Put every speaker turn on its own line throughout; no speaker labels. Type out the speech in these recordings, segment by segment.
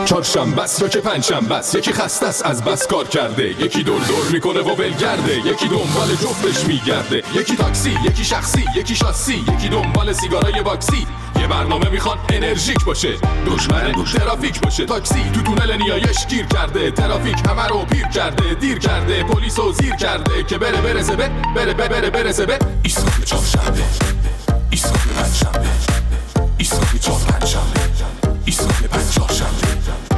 چهارشنبه است یا که پنجشنبه است، یکی خسته است از بس کار کرده، یکی دور دور میکنه و ولگرده، یکی دنبال جفتش میگرده، یکی تاکسی، یکی شخصی، یکی شاسی، یکی دنبال سیگارای باکسی. یه برنامه میخوان انرژیک باشه، دشمن ترافیک باشه. تاکسی تو تونل نیایش گیر کرده، ترافیک همه رو پیر کرده، دیر کرده، پلیسو زیر کرده که برسه به ایستگاه چهارشنبه، ایستگاه پنجشنبه، ایستگاه چهارشنبه، ایستگاه پنجشنبه.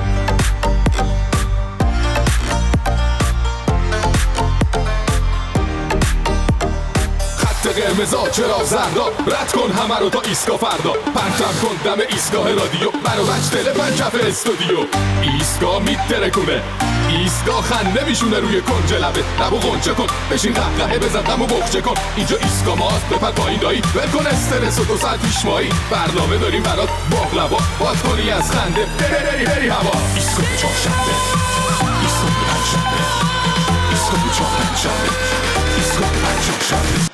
قرمزا چرا زردا، رد کن همه رو تا ایستگاه فردا، پرچم کن دم ایستگاه رادیو، برو بچ دل پنجف استودیو. ایستگاه میترکونه، ایستگاه خنده میشونه روی کنج لبه، لبو غنچه کن، بشین قهقهه بزن غمو بخچه کن. اینجا ایستگاه ماست، بپر پایین دایی، ول کن استرس و 2 ساعت پیش مایی. برنامه داریم برات باقلوا، باد کنی از خنده بری هوا. ایستگاه چهارشنبه، ایستگاه پنجشنبه، ایستگاه چهارشنبه، ایستگاه پنجشنبه.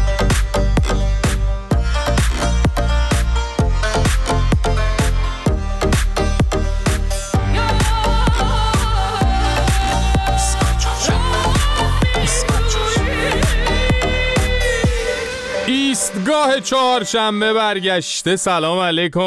ایستگاه چهارشنبه برگشته. سلام علیکم،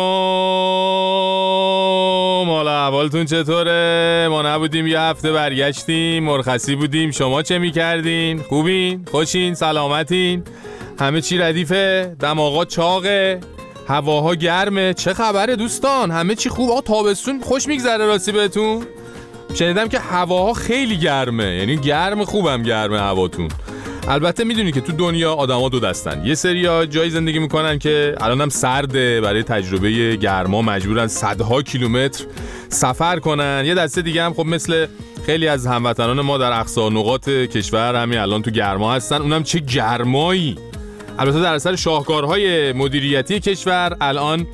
حالا احوالتون چطوره؟ ما نبودیم یه هفته، برگشتیم، مرخصی بودیم. شما چه میکردین؟ خوبین؟ خوشین؟ سلامتین؟ همه چی ردیفه؟ دماغا چاقه؟ هواها گرمه؟ چه خبره دوستان؟ همه چی خوب؟ آقا تابستون خوش میگذره راستی بهتون؟ شنیدم که هواها خیلی گرمه، یعنی گرم خوبم گرمه هواتون. البته میدونی که تو دنیا آدما دو دستن، یه سریا جایی زندگی میکنن که الانم سرده، برای تجربه گرما مجبورن صدها کیلومتر سفر کنن. یه دسته دیگه هم خب مثل خیلی از هموطنان ما در اقصا نقاط کشور همین الان تو گرما هستن، اونم چه گرمایی. البته در اثر شاهکارهای مدیریتی کشور الان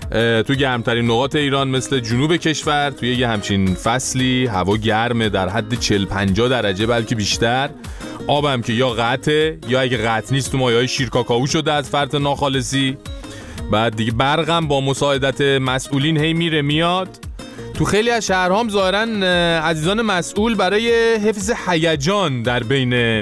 تو گرمترین نقاط ایران مثل جنوب کشور توی یه همچین فصلی هوا گرمه، در حد 40-50 درجه بلکه بیشتر. آبم که یا قطعه یا اگه قطع نیست تو مایه‌های شیرکاکائو شده از فرط ناخالصی. بعد دیگه برقم با مساعدت مسئولین هی میره میاد. تو خیلی از شهرها هم ظاهراً عزیزان مسئول برای حفظ هیجان در بین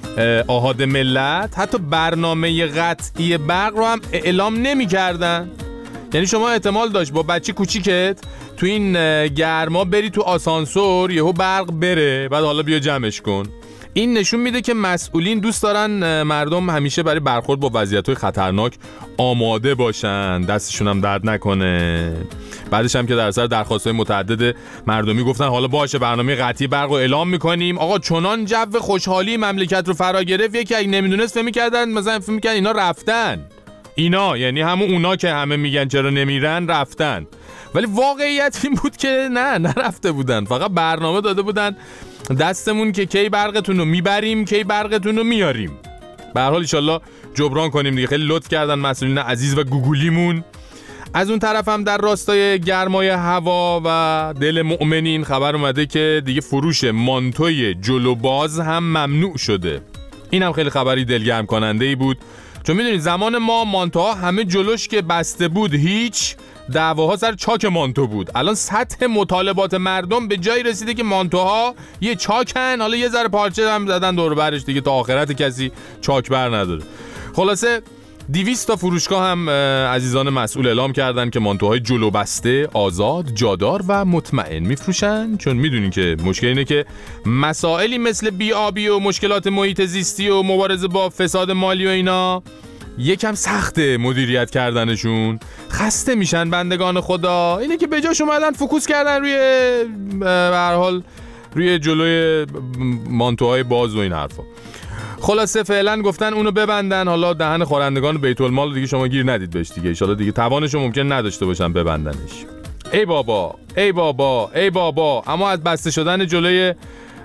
آحاد ملت حتی برنامه قطعی برق رو هم اعلام نمی‌کردن. یعنی شما احتمال داشت با بچه کوچیکت تو این گرما بری تو آسانسور، یهو برق بره، بعد حالا بیا جمعش کن. این نشون میده که مسئولین دوست دارن مردم همیشه برای برخورد با وضعیت‌های خطرناک آماده باشن، دستشون هم درد نکنه. بعدش هم که در اثر درخواست‌های متعدد مردمی گفتن حالا باشه برنامه قطعی برق رو اعلام میکنیم. آقا چنان جو خوشحالی مملکت رو فرا گرفت، یکی اگه نمیدونست فکر می‌کردن مثلا فکر می‌کردن اینا رفتن. اینا یعنی همون اونا که همه میگن چرا نمیرن رفتن، ولی واقعیت این بود که نه نرفته بودن، فقط برنامه داده بودن دستمون که کی برقتون رو میبریم کی برقتون رو میاریم. به هر حال ان شاءالله جبران کنیم دیگه. خیلی لطف کردن مسئولین عزیز و گوگولیمون. از اون طرف هم در راستای گرمای هوا و دل مؤمنین خبر اومده که دیگه فروش مانتوی جلو باز هم ممنوع شده. این هم خیلی خبری دلگرم کننده ای بود، چون میدونید زمان ما مانتوها همه جلوش که بسته بود هیچ، دعواها سر چاک مانتو بود. الان سطح مطالبات مردم به جایی رسیده که مانتوها یه چاکن، حالا یه ذره پارچه هم زدن دور برش دیگه، تا آخرت کسی چاک بر نداره. خلاصه 200 تا فروشگاه هم عزیزان مسئول اعلام کردن که مانتوهای جلو بسته آزاد، جادار و مطمئن میفروشن، چون میدونین که مشکل اینه که مسائلی مثل بی‌آبی و مشکلات محیط زیستی و مبارزه با فساد مالی و اینا یکم سخته مدیریت کردنشون، خسته میشن بندگان خدا. اینه که به جاش اومدن فوکوس کردن روی به هر حال روی جلوی مانتوهای باز و این حرفا. خلاصه فعلا گفتن اونو ببندن، حالا دهن خورندگان بیت المال دیگه شما گیر ندید بهش دیگه، ان شاءالله دیگه توانشو ممکن نداشته باشن ببندنش. ای بابا ای بابا ای بابا. اما از بسته شدن جلوی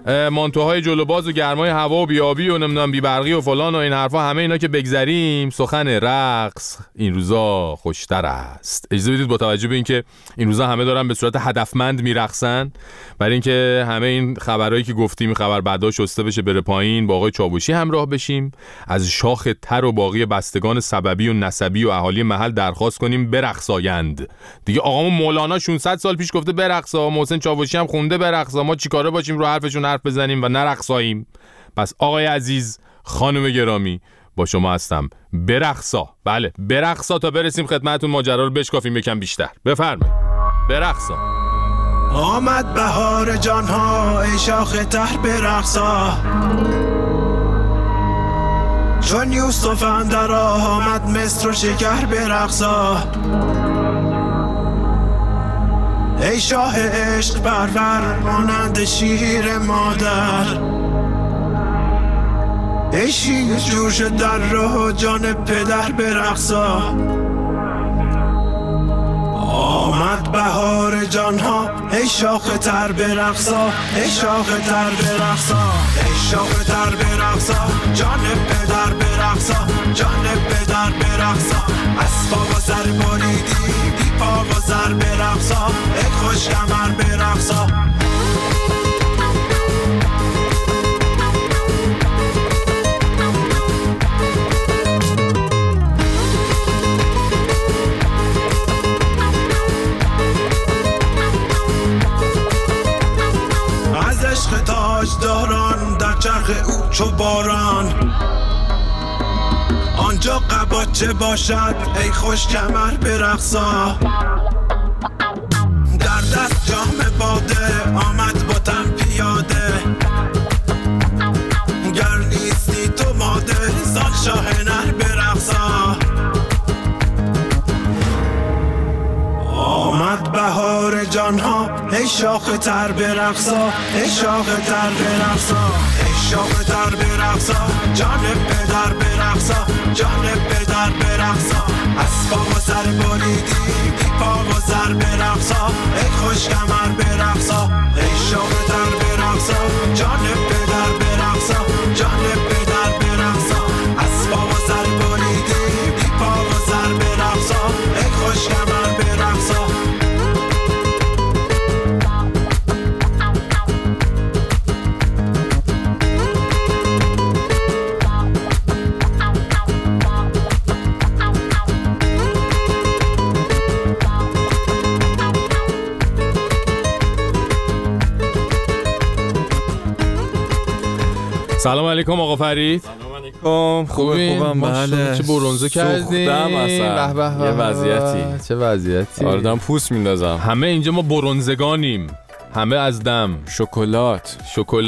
مانتوهای جلو باز و گرمای هوا و بیابی و نمیدونم بیبرقی و فلان و این حرفا، همه اینا که بگذریم، سخن رقص این روزا خوشتر است. اجازه بدید با توجه به اینکه این روزا همه دارن به صورت هدفمند میرقصن، برای اینکه همه این خبرایی که گفتیم، خبر بعدا شسته بشه بره پایین، با آقای چاوشی همراه بشیم، از شاخ تر و باقی بستگان سببی و نسبی و اهالی محل درخواست کنیم برقصایند. دیگه آقامون مولانا 600 سال پیش گفته برقصا، محسن چاوشی هم خونده برقصا، ما چیکاره باشیم رو حرفشون حرف بزنیم و نرقصاییم؟ پس آقای عزیز، خانم گرامی، با شما هستم، برقصا. بله برقصا تا برسیم خدمتتون، ماجرا رو بشکافیم یکم بیشتر. بفرمایید برقصا.
آمد بهار جانها ای شاخ تر برقصا، چون یوسف اندر آمد مصر و شکر برقصا. ای شاه عشق پرور مانند شیر مادر، ای شیر جوش در راه جان پدر برقصا. آمد بهار جانها ای شاخ تر برقصا، ای شاخ تر برقصا، ای شاخ تر برقصا، جان پدر برقصا، جان پدر برقصا. از پا و سر بریدی بی پا و سر برقصا، ای خوش کمر برقصا. داران در چرخ او چو باران، آنجا قباچه باشد ای خوش کمر برقصا. در دست جام باده آمد با تن پیاده، گر نیستی تو ماده زان شاه نر برقصا. آمد بهار جانها ای شاخ تر برقصا، ای شاخ تر برقصا، ای شاخ تر برقصا، جان پدر برقصا، جان پدر برقصا. از پا و سر بریدی بی پا و سر برقصا، ای خوش کمر برقصا. ای شاخ تر برقصا، جان پدر برقصا، جان پدر برقصا. از پا و سر بریدی بی پا و سر برقصا، ای خوش کمر برقصا.
سلام علیکم آقا فرید.
سلام علیکم. خوبم. بله.
چه برنزه کردیم
اصلا. یه وضعیتی.
چه وضعیتی.
آره دارم پوست میندازم.
همه اینجا ما برنزگانیم، همه از دم. شکلات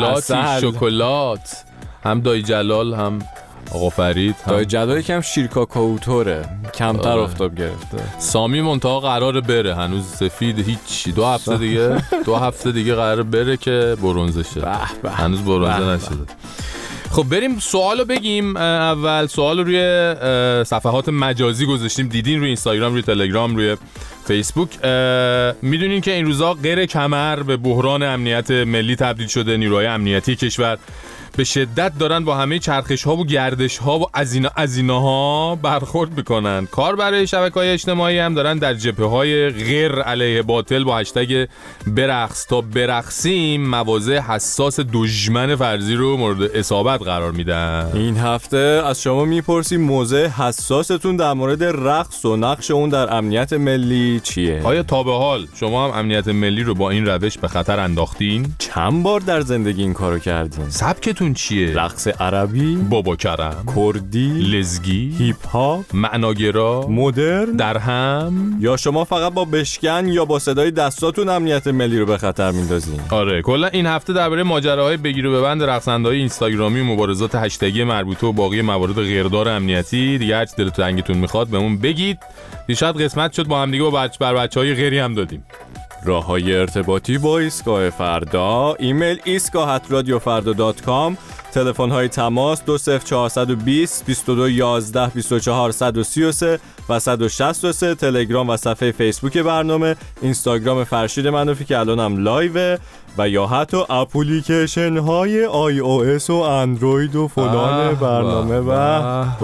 هم دایی جلال هم آقا فرید.
دایی جلال یکم شیرکاکائوتوره، کمتر آفتاب گرفته.
سامی منتها قراره بره، هنوز سفید هیچ. 2 هفته دیگه قراره بره که برنزه شه. هنوز برنزه نشده. خب بریم سوالو بگیم. اول سوالو روی صفحات مجازی گذاشتیم، دیدین روی اینستاگرام، روی تلگرام، روی فیسبوک. میدونین که این روزا غیر کمر به بحران امنیت ملی تبدیل شده. نیروهای امنیتی کشور به شدت دارن با همه چرخش ها و گردش ها و ازیناها برخورد میکنن. کار برای شبکه‌های اجتماعی هم دارن در جبهه‌های غیر علیه باطل با هشتگ برقص تا برقصیم مواضع حساس دشمن فرضی رو مورد اصابت قرار میدن.
این هفته از شما میپرسیم موضع حساستون در مورد رقص و نقش اون در امنیت ملی چیه؟
آیا تا به حال شما هم امنیت ملی رو با این روش به خطر انداختین؟
چند بار در زندگی این کارو کردین؟
سبکتون چیه؟
رقص عربی،
بابا کرم،
کردی،
لزگی،
هیپ هاپ،
معناگرا،
مدرن،
درهم،
یا شما فقط با بشکن یا با صدای دستاتون امنیت ملی رو به خطر میندازین؟
آره کلا این هفته درباره ماجراهای بگیر و ببند رقصنده‌های اینستاگرامی و مبارزات هشتگی مربوطه و باقی موارد غیردار امنیتی دیگه هر چی دلتون تنگتون میخواد بهمون بگید. شاید قسمت شد با هم دیگه با بچه‌های غیری هم دادیم.
راه‌های ارتباطی با ایستگاه فردا: ایمیل ایستگاه@radiofarda.com، تلفن‌های تماس 20420 22 11 24 133 و 163. تلگرام و صفحه فیسبوک برنامه، اینستاگرام فرشید منافی که الانم لایوه و یا حتی اپلیکیشن های iOS و اندروید و فلان برنامه و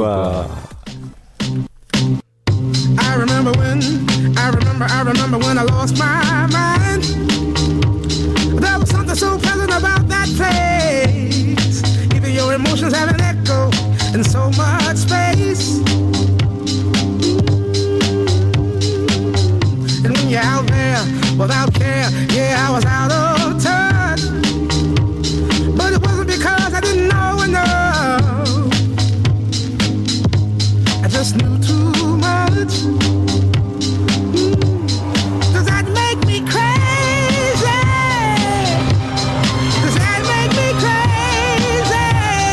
I remember when I lost my mind. There was something so pleasant about that place. Even your emotions have an echo in so much space. And when you're out there without care, yeah, I was out of touch. But it wasn't because I didn't know enough. I just knew too much. Does that make me crazy? Does that make me crazy?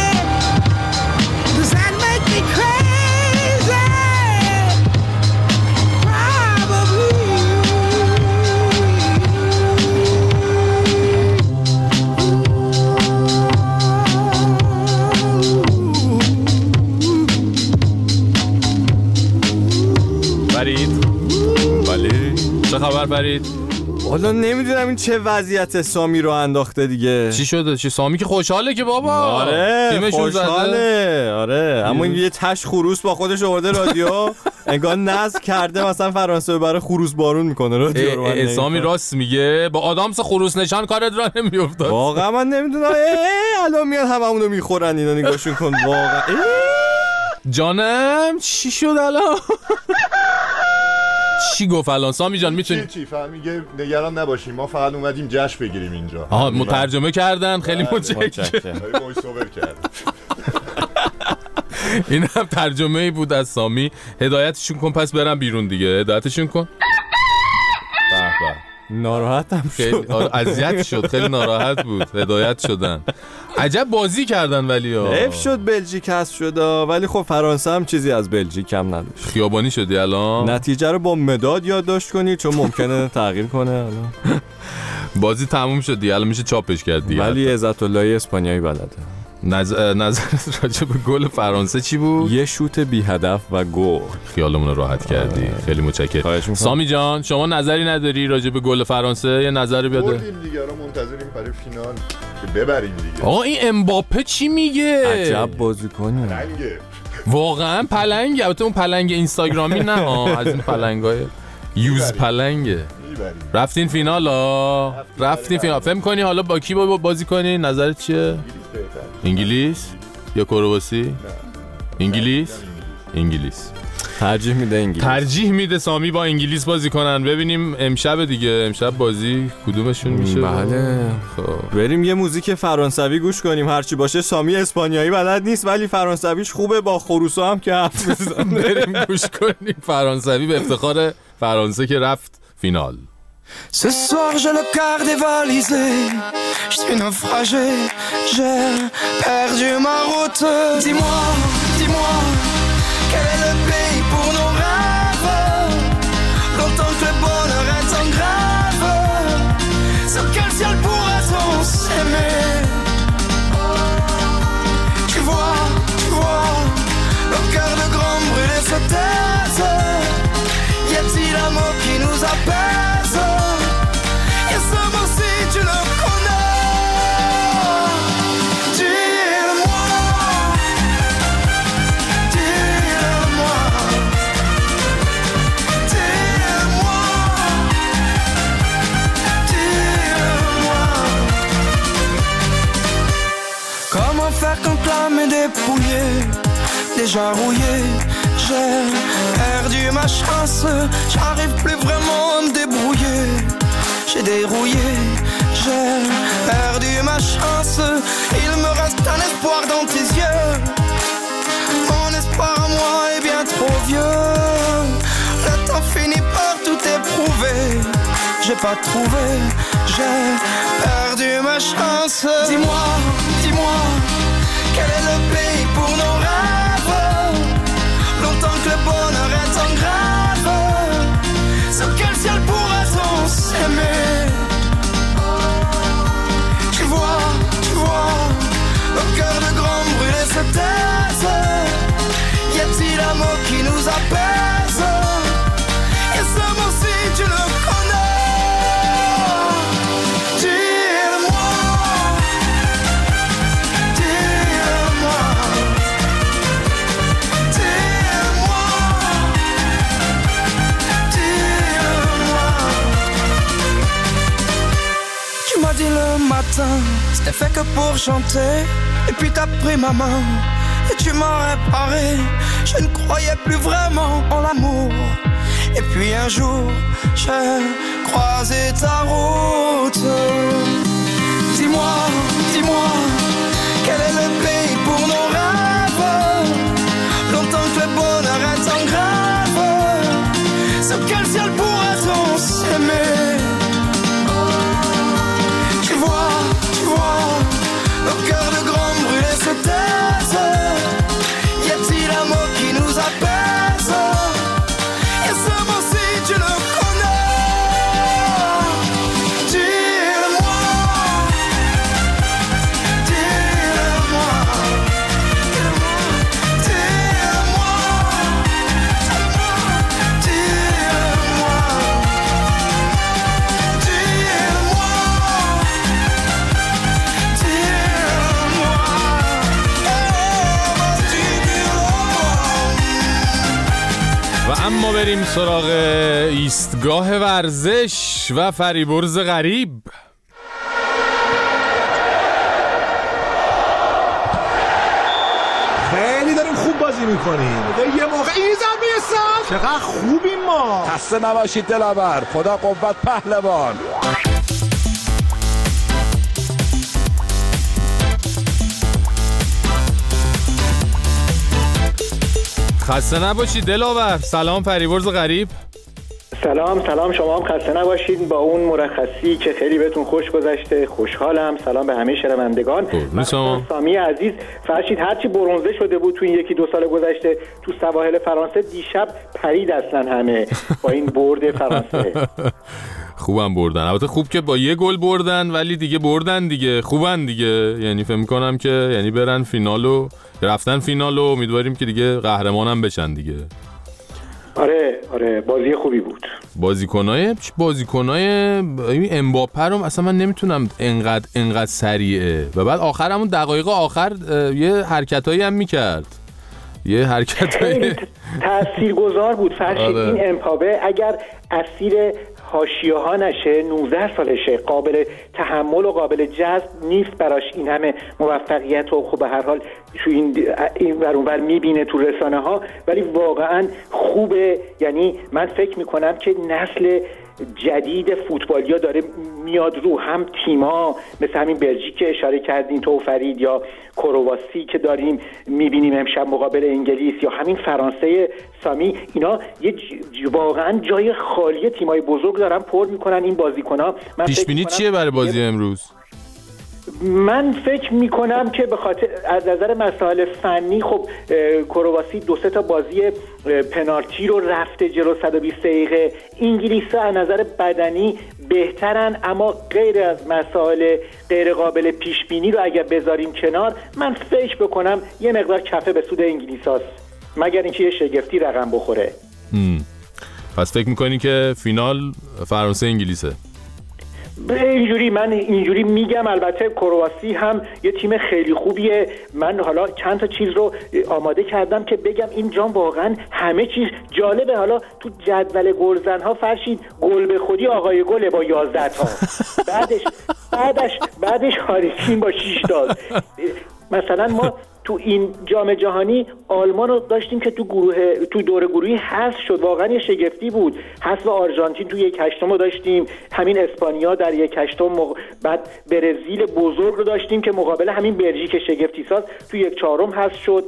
Does that make me crazy? Probably.
فرید
بله
چه خبر فرید؟
حالا نمیدونم این چه وضعیت سامی رو انداخته دیگه.
چی شده؟ چی سامی که خوشحاله که بابا.
آره
تیمشون
خوشحاله
زده.
آره اما این یه تش خروس با خودش آورده رادیو انگار ناز کرده مثلا فرانسه برای خروس بارون میکنه رادیو رو.
سامی راست میگه، با آدامس خروس نشان کارت را نمیافتاد.
واقعا من نمیدونم الان میاد هممونو میخورن اینا، نگاهشون کن واقعا.
جانم چی شد الان؟ چی گفت الان سامی جان؟ میتونی
چی میگه نگران نباشیم ما فقط اومدیم جشن بگیریم اینجا.
آها مترجمه کردن، خیلی متشکرم.
وایس اوور کرد.
این هم ترجمه‌ای بود از سامی. هدایتشون کن پس برم بیرون دیگه. هدایتشون کن.
ناراحتم شد،
اذیت شد، خیلی ناراحت بود. هدایت شدن. عجب بازی کردن ولی
حیف شد بلژیک هست شد، ولی خب فرانسه هم چیزی از بلژیک کم نداشت.
خیابانی شدی الان.
نتیجه رو با مداد یادداشت کنی چون ممکنه تغییر کنه. الان
بازی تموم شد دیگه، الان میشه چاپش کرد دیگه.
ولی عزت الله اسپانیایی بلده.
نظرت راجع به گل فرانسه چی بود؟
یه شوت بی هدف و گل.
خیالمون رو راحت کردی. خیلی متشکرم. سامی جان شما نظری نداری راجع به گل فرانسه؟ یه نظری بده.
بردیم دیگه، رو منتظریم برای فینال که ببریم دیگه.
آقا این امباپه چی میگه؟
عجب بازیکنه.
رنگه.
واقعا پلنگه. البته اون پلنگ اینستاگرامی نه از این پلنگای یوز پلنگه. رفتین فینال ها. رفتین فینال. فهم کنی حالا با کی بازی کنی؟ نظرت چیه؟ انگلیس یا کرواسی؟ انگلیس.
ترجیح میده انگلیس.
ترجیح میده سامی با انگلیس بازی کنن. ببینیم امشب دیگه، امشب بازی کدومشون میشه.
بله
خب
بریم یه موزیک فرانسوی گوش کنیم. هرچی باشه سامی اسپانیایی بلد نیست ولی فرانسویش خوبه، با خروسا هم که حرف میزنه.
بریم گوش کنیم فرانسوی به افتخار فرانسه که رفت فینال.
Ce soir j'ai le cœur dévalisé, je suis naufragé, j'ai perdu ma route. Dis-moi, quel est le pays pour nos rêves? Longtemps que le bonheur est en grève, sur quel ciel pourrait-on s'aimer? Tu vois, le cœur de grand brûlé se taise. Y a-t-il un mot qui nous apaise? Et ce mot si tu le connais, dis-le-moi, dis-le-moi, dis-le-moi, dis-le-moi. Comment faire quand l'âme est dépouillée, déjà rouillée? J'ai perdu ma chance, j'arrive plus vraiment à me débrouiller. J'ai dérouillé, j'ai perdu ma chance. Il me reste un espoir dans tes yeux. Mon espoir à moi est bien trop vieux. Le temps finit par tout éprouver. J'ai pas trouvé, j'ai perdu ma chance. Dis-moi, quel est le pays pour nos rêves? Longtemps que le bonheur est en grève, sur quel ciel pourrait-on s'aimer? Tu vois, le cœur de matin, c'était fait que pour chanter. Et puis t'as pris ma main et tu m'as réparé. Je ne croyais plus vraiment en l'amour. Et puis un jour, j'ai croisé ta route. Dis-moi, dis-moi, quel est le pays pour nos rêves? Longtemps que le bonheur est en grève, sur quel ciel pourrait-on s'aimer? Tu vois, nos cœurs de grands brûlés se taisent. Y a-t-il un mot qui nous apaise? Et ce mot si tu le connais, dis-le-moi, dis-le-moi, dis-le-moi, dis-le-moi, dis-le-moi,
و اما بریم سراغ ایستگاه ورزش و فریبرز غریب.
خیلی داریم خوب بازی میکنیم. یه موقع این زمین سر چقدر خوبیم ما.
خسته نباشید دلاور. خدا قوت پهلوان.
خسته نباشید دلاور. سلام فریبرز غریب.
سلام شما هم خسته نباشید با اون مرخصی که خیلی بهتون خوش گذشته. خوشحالم. سلام به همه شنوندگان. سامی عزیز فرشید هرچی برنزه شده بود تو این یکی دو سال گذشته تو سواحل فرانسه دیشب پرید اصلا همه با این برد فرانسه.
خوبم بردن. البته خوب که با یه گل بردن ولی دیگه بردن دیگه. خوبن دیگه. یعنی فکر می‌کنم که یعنی برن فینالو، رفتن فینالو، امیدواریم که دیگه قهرمانم بشن دیگه.
آره بازی خوبی بود. بازیکنای امباپه رو اصلا من نمیتونم انقدر سریعه و بعد آخر همون دقایق آخر یه حرکتایی هم میکرد. یه حرکتایی تاثیرگذار بود فرشید. این امباپه اگر اسیر حاشیه‌ها نشه 19 سالشه، قابل تحمل و قابل جذب نیست براش این همه موفقیت و خب به هر حال تو این ور اونور میبینه تو رسانه ها، ولی واقعا خوبه. یعنی من فکر میکنم که نسل جدید فوتبالیا داره میاد رو، هم تیما مثل همین بلژیک که اشاره کردین تو فرید یا کرواسی که داریم میبینیم امشب مقابل انگلیس یا همین فرانسه سامی، اینا یه واقعا جای خالی تیمای بزرگ دارن پر میکنن این بازیکن‌ها.
پیش بینی چیه برای بازی امروز؟
من فکر میکنم که به خاطر از نظر مسائل فنی خب کرواسی 2-3 تا بازی پنالتی رو رفته جلو 120 دقیقه. انگلیس‌ها از نظر بدنی بهترن، اما غیر از مسائل غیر قابل پیش بینی رو اگر بذاریم کنار، من فکر بکنم یه مقدار کفه به سود انگلیس‌هاست، مگر اینکه یه شگفتی رقم بخوره.
پس فکر میکنی که فینال فرانسه انگلیسه؟
من اینجوری میگم. البته کرواسی هم یه تیم خیلی خوبیه. من حالا چند تا چیز رو آماده کردم که بگم این جام واقعا همه چیز جالبه. حالا تو جدول گلزن‌ها فرشید گل به خودی آقای گل با 11 تا، بعدش هاریکین با 6 تا. مثلا ما تو این جام جهانی آلمان رو داشتیم که تو دور گروهی حذف شد، واقعا یه شگفتی بود. حذف آرژانتین تو 1/8 رو داشتیم، همین اسپانیا در 1/8، بعد برزیل بزرگ رو داشتیم که مقابل همین بلژیک شگفتی ساز تو 1/4 حذف شد.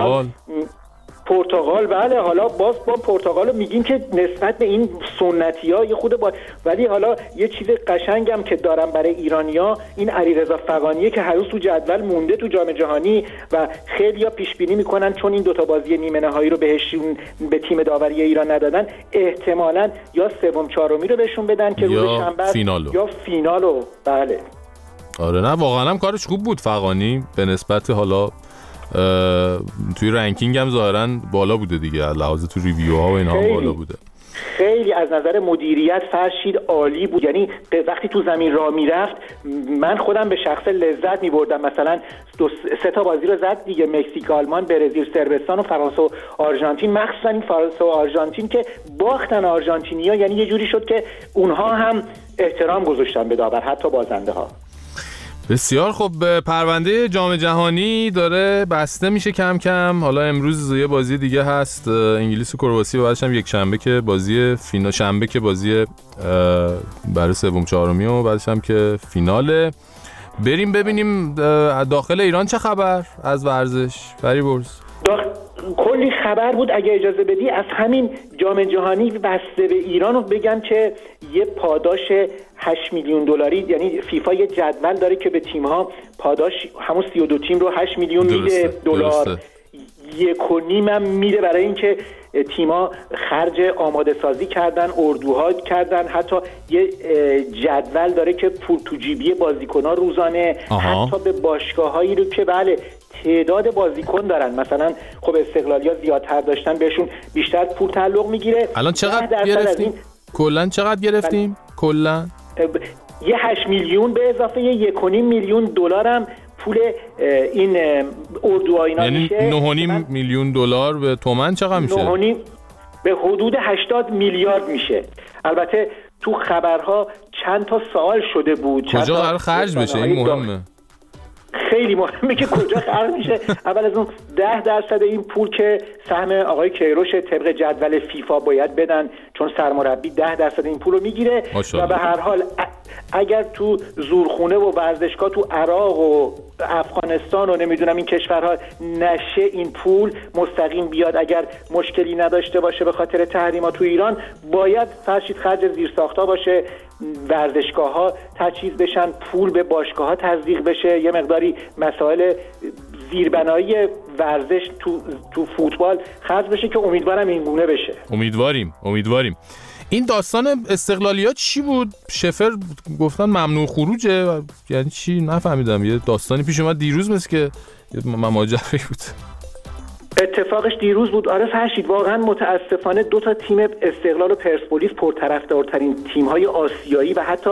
پرتغال بله، حالا باز با پرتغال رو میگیم که نسبت به این سنتی‌ها یه خود ولی حالا یه چیز قشنگم که دارم برای ایرانی‌ها این علیرضا فغانیه که هنوز تو جدول مونده تو جام جهانی و خیلی‌ها پیش بینی میکنن چون این دوتا بازی نیمه نهایی رو بهشون به تیم داوری ایران ندادن، احتمالاً یا سوم چهارمی رو بهشون بدن که روز شنبه یا فینالو. بله
آره نه واقعا هم کارش خوب بود فغانی به نسبت حالا توی رنکینگ هم ظاهراً بالا بوده دیگه، لحاظ تو ریویوها و اینا هم بالا بوده.
خیلی از نظر مدیریت فرشید عالی بود. یعنی وقتی تو زمین راه میرفت من خودم به شخص لذت میبردم. مثلا 2-3 تا بازی رو زد دیگه، مکزیک، آلمان، برزیل، صربستان و فرانسه و آرژانتین. مخصوصا این فرانسه و آرژانتین که باختن آرژانتینیا، یعنی یه جوری شد که اونها هم احترام گذاشتن به داور، حتی بازنده ها.
بسیار خب. پرونده جام جهانی داره بسته میشه کم کم. حالا امروز یه بازی دیگه هست، انگلیس و کرواسی، و بعدش هم یک شنبه که بازی شنبه که بازی برای سوم چهارمی و بعدش هم که فیناله. بریم ببینیم داخل ایران چه خبر از ورزش. فریبرز
کلی خبر بود. اگه اجازه بدی از همین جام جهانی بسته به ایران رو بگم که یه پاداش 8 میلیون دلاری، یعنی فیفا یه جدول داره که به تیم‌ها پاداش همون 32 تیم رو 8 میلیون میده دلار، 1.5 هم میده برای اینکه تیم‌ها خرج آماده سازی کردن، اردوها کردن. حتی یه جدول داره که پول تو جیبی بازیکن‌ها روزانه، حتی به باشگاه‌هایی رو که بله تعداد بازیکن دارن، مثلا خب استقلالیا زیادتر داشتن بهشون بیشتر پول تعلق میگیره.
الان چقدر گرفتیم؟ کلاً چقدر گرفتیم؟ کلاً
یه 8 میلیون به اضافه 1.5 میلیون دلار هم پول این اردوها اینا
یعنی
میشه.
9.5 میلیون دلار به تومن چقدر میشه؟ 9.5
به حدود 80 میلیارد میشه. البته تو خبرها چند تا سوال شده بود
کجا قرار خرج بشه، این مهمه.
خیلی مهمه که کجا خرج میشه. اول از اون 10% این پول که سهم آقای کیروش طبق جدول فیفا باید بدن، چون سرمربی 10% این پول رو میگیره و به هر حال اگر تو زورخونه و ورزشگاه تو عراق و افغانستان و نمیدونم این کشورها نشه این پول مستقیم بیاد، اگر مشکلی نداشته باشه به خاطر تحریمات تو ایران، باید فرشید خرج زیرساخت‌ها باشه، ورزشگاه‌ها تجهیز بشن، پول به باشگاه‌ها تزریق بشه، یه مقداری مسائل زیربنایی ورزش تو فوتبال خرج بشه که امیدوارم این گونه بشه.
امیدواریم. این داستان استقلالیات چی بود؟ شفر گفتن ممنوع خروجه، یعنی چی؟ نفهمیدم. یه داستانی پیش اومد دیروز مثل که ماجرایی بود.
اتفاقش دیروز بود. آره فرشید، واقعا متاسفانه 2 تا تیم استقلال و پرسپولیس پرطرفدارترین تیم‌های آسیایی و حتی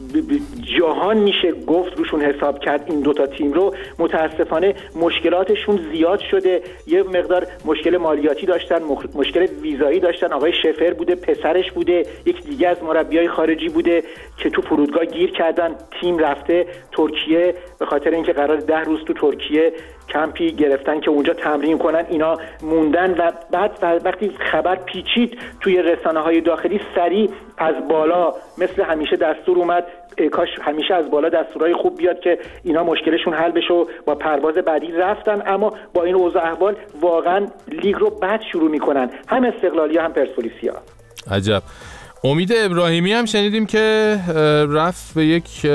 جهان میشه گفت روشون حساب کرد این 2 تا تیم رو، متاسفانه مشکلاتشون زیاد شده. یه مقدار مشکل مالیاتی داشتن، مشکل ویزایی داشتن. آقای شفر بوده، پسرش بوده، یک دیگه از مربیای خارجی بوده که تو فرودگاه گیر کردن. تیم رفته ترکیه به خاطر اینکه قرار 10 روز تو ترکیه کمپی گرفتن که اونجا تمرین کنن، اینا موندن و بعد وقتی خبر پیچید توی رسانه‌های داخلی سریع از بالا مثل همیشه دستور اومد، کاش همیشه از بالا دستورای خوب بیاد که اینا مشکلشون حل بشه و با پرواز بعدی رفتن. اما با این اوضاع احوال واقعا لیگ رو بد شروع میکنن، هم استقلالیا هم پرسپولیسیا.
عجب. امید ابراهیمی هم شنیدیم که رفت به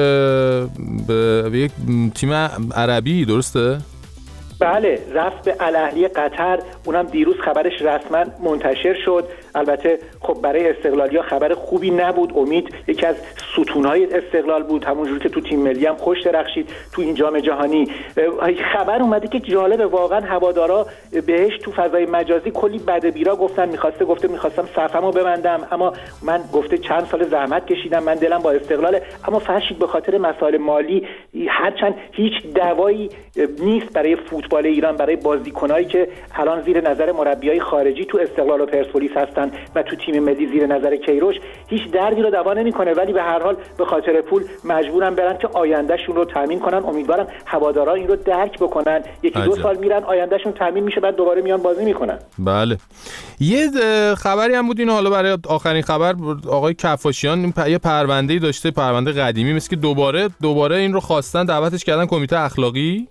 یک تیم عربی، درسته؟
بله، رفت به الاهلی قطر. اونم دیروز خبرش رسما منتشر شد. البته خب برای استقلالیا خبر خوبی نبود. امید یکی از ستونهای استقلال بود، همونجوری که تو تیم ملی هم خوش درخشید تو این جام جهانی. خبر اومده که جالبه واقعا، هوادارا بهش تو فضای مجازی کلی بد بیرا گفتن. میخواستم صفمو ببندم، اما من گفته چند سال زحمت کشیدم، من دلم با استقلاله، اما فرشید به خاطر مسائل مالی هرچند هیچ دوایی نیست برای فوتبال ایران، برای بازیکنایی که الان زیر نظر مربیای خارجی تو استقلال و پرسپولیس هستن و تو تیم ملی زیر نظر کیروش، هیچ دردی رو دوا نمیکنه. ولی به هر حال به خاطر پول مجبورن برن که آیندهشون رو تامین کنن. امیدوارم هوادارا این رو درک بکنن. 1-2 سال میرن آیندهشون تامین میشه، بعد دوباره میان بازی میکنن.
بله. یه خبری هم بود، اینو حالا برای آخرین خبر، آقای کفاشیان یه پرونده‌ای داشته، پرونده قدیمی، مثل که دوباره این رو خواستن، دعوتش کردن کمیته اخلاقی.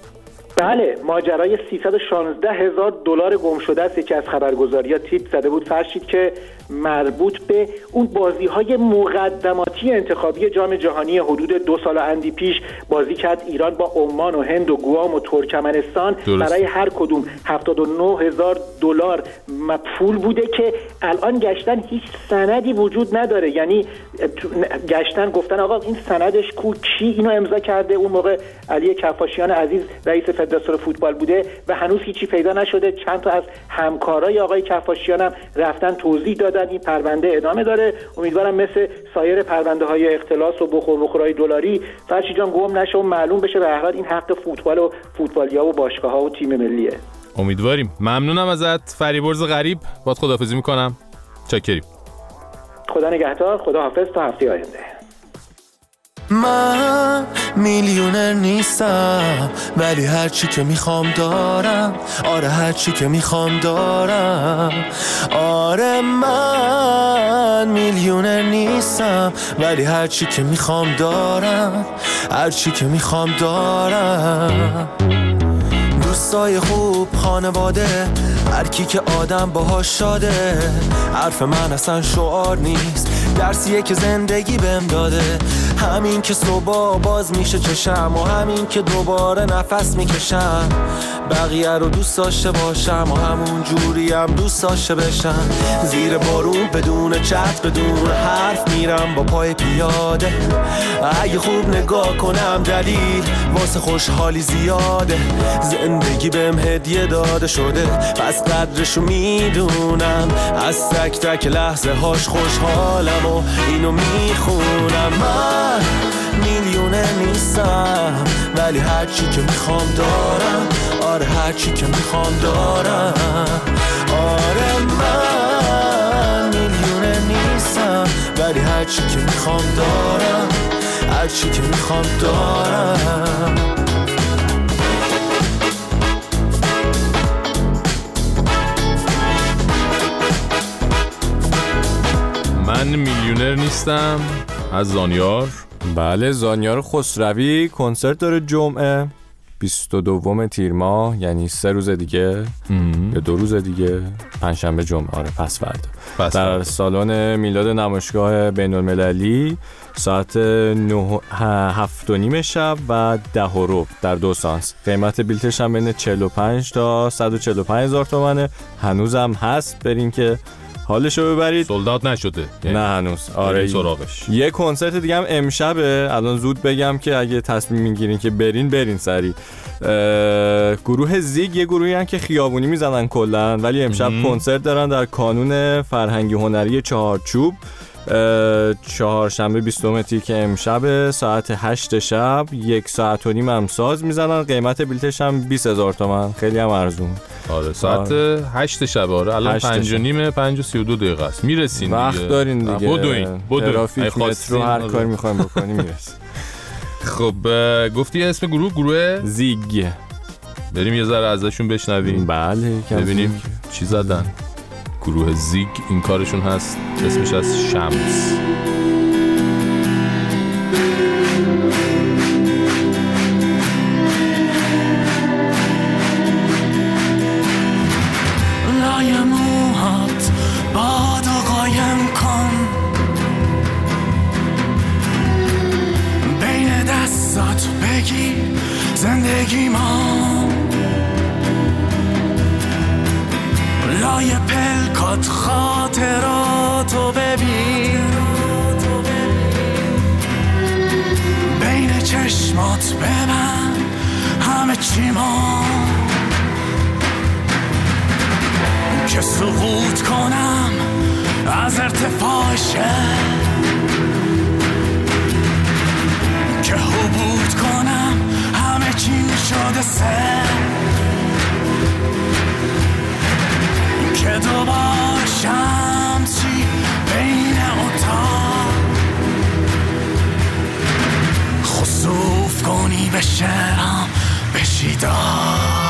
بله، ماجرای 316,000 دلار گم شده است. یکی از خبرگزاری‌ها تیپ زده بود فرشید که مربوط به اون بازی‌های مقدماتی انتخابی جام جهانی حدود 2 سال اندی پیش بازی کرد ایران با عمان و هند و گوام و ترکمنستان. برای هر کدوم 79,000 دلار پول بوده که الان گشتن هیچ سندی وجود نداره. یعنی گشتن گفتن آقا این سندش کو، کی اینو امضا کرده؟ اون موقع علی کفاشیان عزیز رئیس فدراسیون فوتبال بوده و هنوز هیچی پیدا نشده. چند تا از همکارای آقای کفاشیان هم رفتن توضیح دادن. این پرونده ادامه داره. امیدوارم مثل سایر پرونده‌های اختلاس و بخورهای دلاری فرشید جان گم نشه و معلوم بشه به هر حال این حق فوتبال و فوتبالیا و باشگاه‌ها و تیم ملیه.
امیدواریم. ممنونم ازت فریبرز غریب. باهات خداحافظی می‌کنم. چاکریم.
خدا نگهدار. خدا حافظ تا هفته آینده.
من میلیونر نیستم ولی هرچی که میخوام دارم. آره هرچی که میخوام دارم. آره من میلیونر نیستم ولی هرچی که میخوام دارم. هرچی که میخوام دارم. دوستای خوب، خانواده، هر کی که آدم باهاش شاده. حرف من اصلا شعار نیست، درسیه که زندگی بهم داده. همین که صبح باز میشه چشم و همین که دوباره نفس میکشم. بقیه رو دوست داشته باشم و همون جوری هم دوست داشته بشم. زیر بارون بدون چت بدون حرف میرم با پای پیاده. اگه خوب نگاه کنم دلیل واسه خوشحالی زیاده. زندگی بهم هدیه داده شده پس قدرشو میدونم. از تک تک لحظه هاش خوشحالم و اینو میخونم. من میلیونر نیستم ولی هرچی که میخوام دارم. آره هرچی که میخوام دارم. آره من میلیونر نیستم ولی هرچی که میخوام دارم. هرچی که میخوام دارم.
من میلیونر نیستم از زانیار.
بله، زانیار خسروی کنسرت داره جمعه 22 تیر ماه، یعنی 3 روز دیگه یا 2 روز دیگه، پنجشنبه جمعه. آره پس فردا در سالن میلاد نمایشگاه بین المللی ساعت 7:30 شب و 10:15 در 2 سانس. قیمت بلیتش هم بین 45 تا 145 هزار تومنه. هنوزم هست، برین که حالشو ببرید.
سولدات نشده
نه هنوز. آره
سراغش.
یه کنسرت دیگه هم امشبه. الان زود بگم که اگه تصمیم میگیرین که برین سری. گروه زیگ یه گروهی هن که خیابونی میزنن کلن، ولی امشب کنسرت دارن در کانون فرهنگی هنری چهارچوب. چهارشنبه 20 تیر که امشب ساعت 8 شب 1 ساعت و نیم هم ساز میزنن. قیمت بلیتش هم 20,000 تومان، خیلی هم ارزون.
آره ساعت 8 شب. آره الان 5:30 5:32 دقیقه است. میرسین
وقت
دیگه.
دارین دیگه.
بدوین
ترافیک مترو هر کاری میخوایم بکنیم میرسین.
خب گفتی اسم گروه
زیگ.
بریم یه ذره ازشون بشنویم.
بله
ببینیم چی زدن. گروه زیگ این کارشون هست، اسمش از شمس.
لای موهات بادو قایم کن، بین دستات بگیر زندگی ما. لای پلکات خاطراتو ببین، بین چشمات ببند همه چی ما. که سقوط کنم از ارتفاع شهر، که حبوط کنم همه چی شده سر، که دوبار شمسی بین اتاق خسوف کنی به شهرم بشیدار.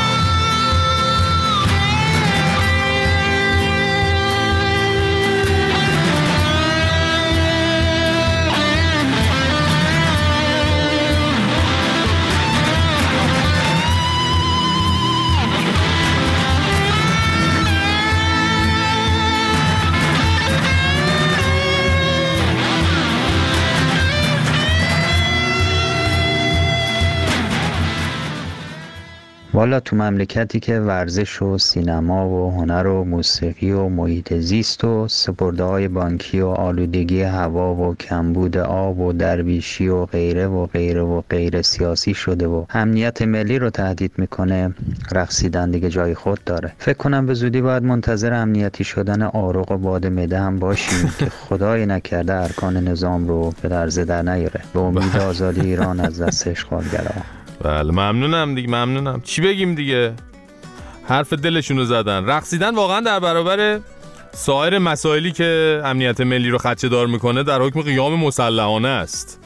والا تو مملکتی که ورزش و سینما و هنر و موسیقی و محیط زیست و سپرده‌های بانکی و آلودگی هوا و کمبود آب و درویشی و غیره و غیره و غیره سیاسی شده و امنیت ملی رو تهدید میکنه، رقصیدن دیگه جای خود داره. فکر کنم به زودی باید منتظر امنیتی شدن آروغ و باد معده هم باشیم که خدای نکرده ارکان نظام رو به لرزه در نیاره. به امید آزادی ایران از دست اشغالگرا.
بله ممنونم دیگه، ممنونم. چی بگیم دیگه، حرف دلشون رو زدن. رقصیدن واقعا در برابر سایر مسائلی که امنیت ملی رو خدشه دار میکنه در حکم قیام مسلحانه است.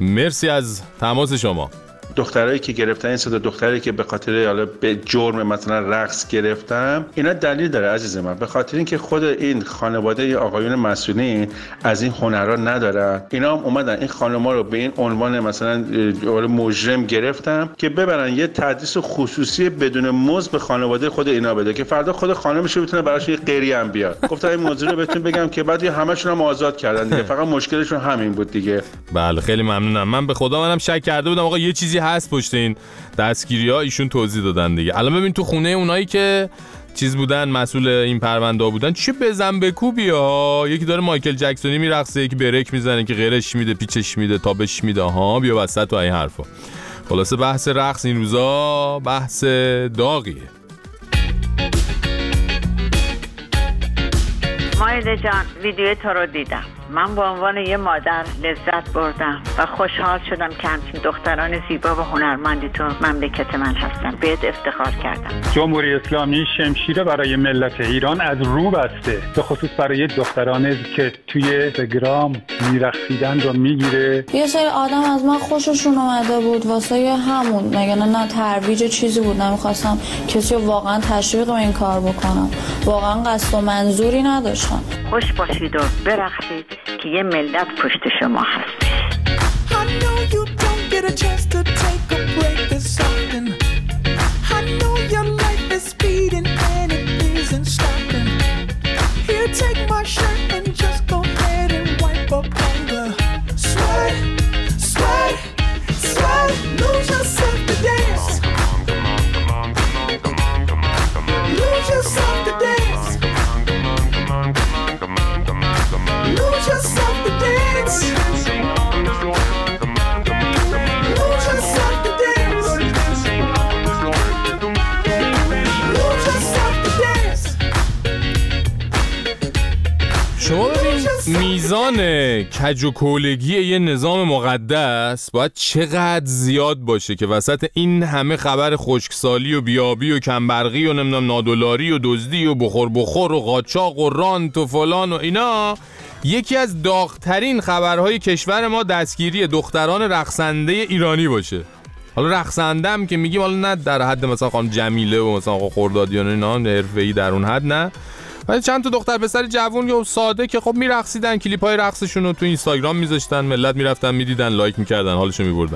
مرسی از تماس شما.
دخترایی که گرفتن، این صدا دختری که به خاطر حالا به جرم مثلا رقص گرفتم، اینا دلیل داره عزیز من، به خاطر اینکه خود این خانواده آقایون مسئولین از این هنرها ندارن. اینا هم اومدن این خانم‌ها رو به این عنوان مثلا مجرم گرفتم که ببرن یه تدریس خصوصی بدون مزد به خانواده خود اینا بده که فردا خود خانمش بتونه براش یه قریه هم بیاد. گفتم این موضوع رو بهتون بگم که بعد همه‌شون هم آزاد کردن دیگه، فقط مشکلشون همین بود دیگه.
بله خیلی ممنونم. من به خدا منم شک کرده بودم آقا یه چیزی هست پشت این دستگیری‌ها، ایشون توضیح دادن دیگه. الان ببین تو خونه اونایی که چیز بودن، مسئول این پرونده بودن، چه بزن بکوبی ها. یکی داره مایکل جکسونی میرقصه، یکی بریک میزنه، که غیرش میده، پیچش میده، تابش میده، ها بیا وسط و این حرفا. خلاصه بحث رقص این روزا بحث داغیه.
مایده جان، ویدیو تو رو دیدم. من به عنوان یه مادر لذت بردم و خوشحال شدم که همچین دختران زیبا و هنرمندی تو مملکت من هستن. بهت افتخار کردم.
جمهوری اسلامی شمشیر برای ملت ایران از رو بسته، به خصوص برای دخترانی که توی اینستاگرام میرقصیدن رو میگیره.
یه سری آدم از من خوششون اومده بود واسه همون، مگه نه ترویج چیزی بود، نمیخواستم کسی رو واقعا تشویق به این کار بکنم، واقعا قصد و منظوری نداشتم.
خوش باشید و برقصید که یه ملت پشت شما هست.
شما ببین میزان کج و کولگی یه نظام مقدس باید چقدر زیاد باشه که وسط این همه خبر خشکسالی و بیابی و کمبرقی و نمیدونم نادولاری و دزدی و بخور و قاچاق و رانت و فلان و اینا، یکی از داغ‌ترین خبرهای کشور ما دستگیری دختران رقصنده ایرانی باشه. حالا رقصندم که میگیم حالا نه در حد مثلا خانم جمیله و مثلا آقا خردادیان اینا حرفه‌ای در اون حد نه، ولی چند تا دختر پسر جوون یا ساده که خب میرقصیدن، کلیپ‌های رقصشون رو تو اینستاگرام میذاشتن، ملت میرفتن میدیدن، لایک میکردن، حالشو میبردن.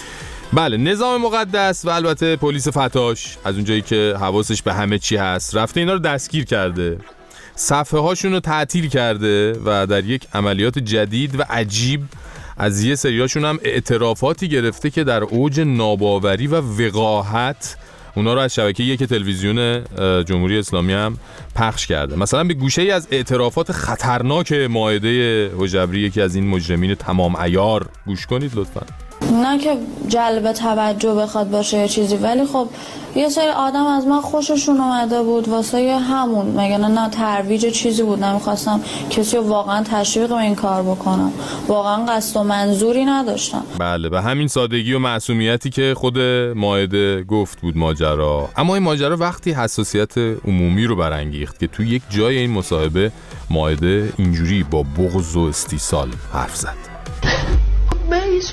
بله نظام مقدس و البته پلیس فتاش از اونجایی که حواسش به همه چی هست رفته اینا رو دستگیر کرده، صفحه هاشون رو تعطیل کرده و در یک عملیات جدید و عجیب از یه سریاشون هم اعترافاتی گرفته که در اوج ناباوری و وقاحت اونا رو از شبکه یک تلویزیون جمهوری اسلامی هم پخش کرده. مثلا به گوشه‌ای از اعترافات خطرناک مائده هژبری، یکی از این مجرمین تمام عیار، گوش کنید لطفاً.
نه که جلب توجه بخواد باشه یا چیزی، ولی خب یه سری آدم از من خوششون اومده بود واسه همون، مگه نه ترویج چیزی بود، نمیخواستم کسی رو واقعا تشویق به این کار بکنم، واقعا قصد و منظوری نداشتم.
بله به همین سادگی و معصومیتی که خود مائده گفت بود ماجرا. اما این ماجرا وقتی حساسیت عمومی رو برانگیخت که تو یک جای این مصاحبه مائده اینجوری با بغض و استیصال حرف زد.
من هیچ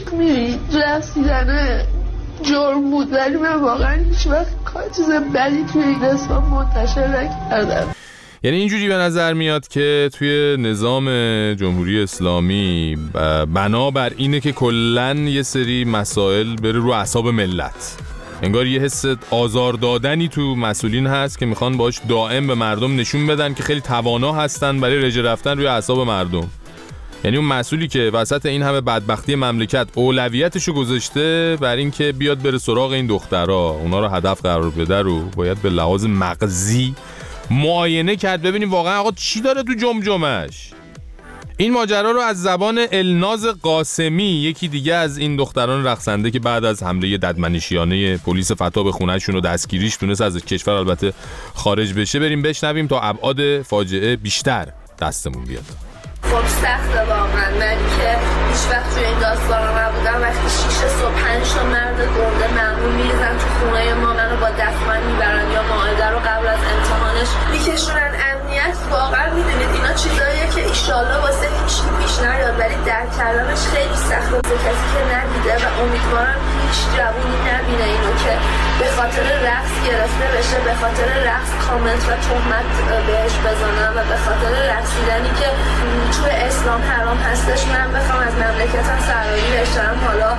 رقصیدن جرم بود، ولی من واقعا هیچ وقت کار چیز بدی توی این اسلام منتشر نکردم.
یعنی اینجوری به نظر میاد که توی نظام جمهوری اسلامی بنابر اینه که کلن یه سری مسائل بره رو اعصاب ملت، انگار یه حس آزار دادنی تو مسئولین هست که میخوان باش دائم به مردم نشون بدن که خیلی توانا هستن برای رژه رفتن روی اعصاب مردم. یعنی اون مسئولی که وسط این همه بدبختی مملکت اولویتشو گذاشته بر این که بیاد بره سراغ این دخترها، اونا رو هدف قرار بده، رو باید به لحاظ مغزی معاینه کرد ببینیم واقعا آقا چی داره تو جمجمش. این ماجرا رو از زبان الناز قاسمی، یکی دیگه از این دختران رقصنده که بعد از حمله ددمنشیانه پلیس فتا به خونه‌شون و دستگیریش تونست از کشور البته خارج بشه، بریم بشنویم تا ابعاد فاجعه بیشتر دستمون بیاد.
خب سخته واقعا، من که هیچ وقت توی این داستانا نبودم، وقتی 6 صبح 5 تا مرد گنده معمول میریزن تو خونه ما، منو با دستمند میبرن یا مائده رو قبل از امتحانش میکشونن امنیت. واقعا میدونید اینا چیزاییه که ایشالله واسه هیچ پیش نیاد، ولی درک کردنش خیلی سخته واسه کسی که ندیده و امیدوارم هیچ جوونی نبینه اینو که به خاطر رقص گرفته بشه، به خاطر رقص کامنت و تهمت بهش بزنن و به خاطر رقصیدنی که توی اسلام حرام هستش من بخوام از مملکتم سرایی بشم. حالا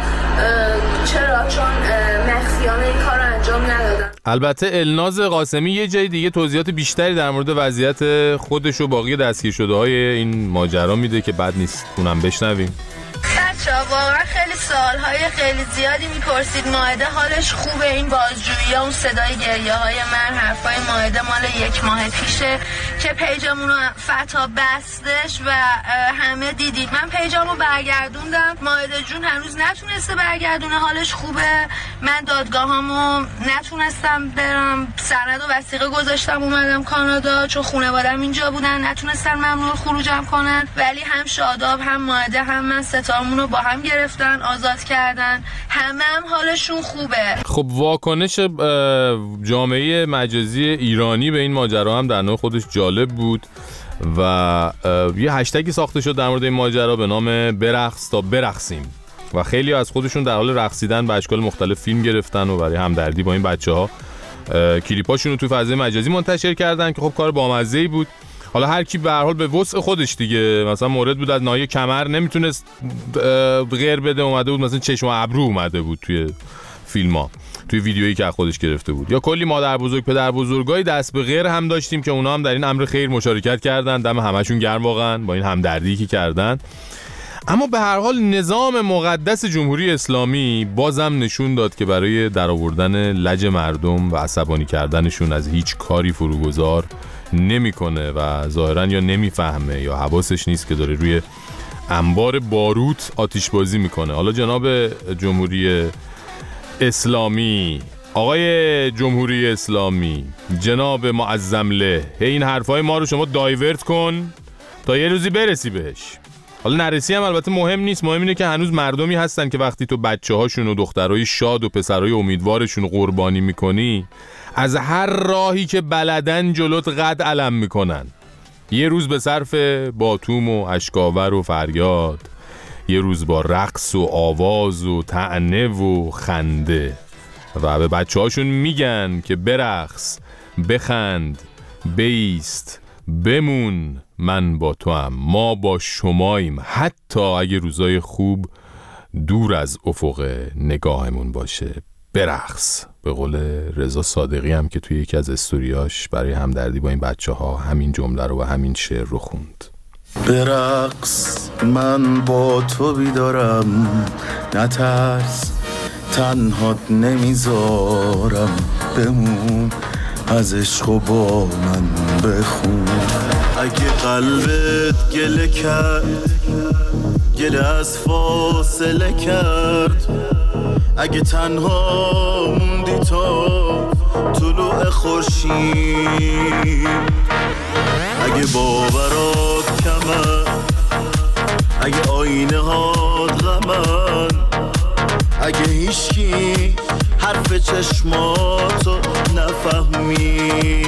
چرا؟ چون مخفیانه این کار رو انجام ندادم.
البته الناز قاسمی یه جای دیگه توضیحات بیشتری در مورد وضعیت خودش و باقی دستگیر شده های این ماجرا میده که بد نیست اونم بشنویم.
بچه‌ها واقعا خیلی سوال‌های خیلی زیادی میپرسید. مائده حالش خوبه؟ این بازجویی‌ها، اون صدای گریه‌های من، حرفای مائده مال 1 ماه پیشه که پیجمون رو فتا بستش و همه دیدید. من پیجمو برگردوندم، مائده جون هنوز نتونسته برگردونه، حالش خوبه. من دادگاهامو نتونستم برم، سند و وثیقه گذاشتم اومدم کانادا چون خانواده‌ام اینجا بودن، نتونستن ممنوع خروجم کنن، ولی هم شاداب هم مائده هم من ستامون رو با هم گرفتن، آزاد کردن، همه هم حالشون خوبه.
خب واکنش جامعه مجازی ایرانی به این ماجرا هم در نوع خودش جالب بود و یه هشتگی ساخته شد در مورد این ماجرا به نام برقص تا برقصیم و خیلی از خودشون در حال رقصیدن به اشکال مختلف فیلم گرفتن و برای همدردی با این بچه‌ها کلیپاشون رو تو فضای مجازی منتشر کردن که خب کار بامزه‌ای بود. حالا هر کی به هر حال به وسع خودش دیگه، مثلا مورد بود از ناحیه کمر نمیتونست غیر بده، اومده بود مثلا چشم و ابرو اومده بود توی فیلم‌ها، توی ویدیویی که خودش گرفته بود. یا کلی مادر بزرگ پدر بزرگای دست به غیر هم داشتیم که اونا هم در این امر خیر مشارکت کردن، دم همشون گرم واقعا با این همدردی که کردن. اما به هر حال نظام مقدس جمهوری اسلامی بازم نشون داد که برای درآوردن لج مردم و عصبانی کردنشون از هیچ کاری فروگذار نمیکنه و ظاهرا یا نمیفهمه یا حواسش نیست که داره روی انبار باروت آتش بازی میکنه. حالا جناب جمهوری اسلامی، آقای جمهوری اسلامی، جناب معظم له، این حرفای ما رو شما دایورت کن تا یه روزی برسی بهش. حالا نرسی هم البته مهم نیست، مهم اینه که هنوز مردمی هستن که وقتی تو بچه هاشون و دخترای شاد و پسرای امیدوارشون قربانی میکنی از هر راهی که بلدن جلوت قد علم میکنن. یه روز به صرف باتوم و اشکاور و فریاد، یه روز با رقص و آواز و طعنه و خنده و به بچه هاشون میگن که برقص، بخند، بیست، بمون، من با تو هم، ما با شماییم، حتی اگه روزای خوب دور از افق نگاهمون باشه. برقص. به قول رضا صادقی هم که توی یکی از استوریاش برای همدردی با این بچه ها همین جمله رو و همین شعر رو خوند.
برقص، من با تو بیدارم، نترس، تنهات نمیذارم، بمون، از عشق و با من بخون. اگه قلبت گله کرد، گله از فاصله کرد، اگه تنها موندی تا طلوع خورشید، اگه باورات کمه، اگه آینه هات غمن، اگه هیچکی حرف چشماتو نفهمی،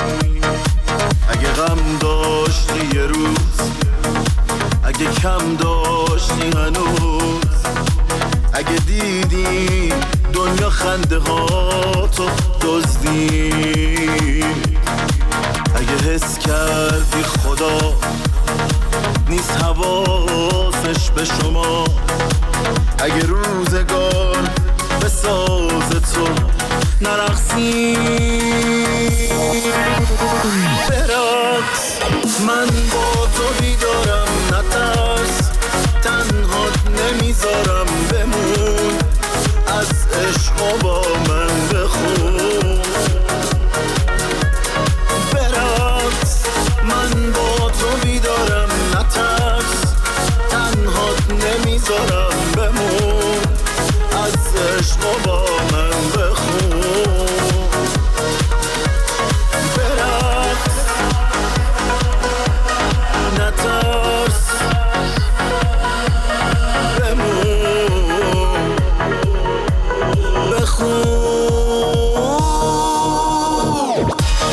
اگه غم داشتی یه روز، اگه کم داشتی هنوز، اگه دیدی دنیا خنده هاتو دزدی، اگه حس کردی خدا نیست حواسش به شما، اگه روزگار به ساز تو نرقصی. برقص، من با تو بیدارم، نترس، تنهات نمیذارم، بمون، از عشق با من بخون. برقص، من با تو بیدارم، نترس، تنهات نمیذارم، بمون، از عشق با من بخون. برقص، نترس، بمون، بخون.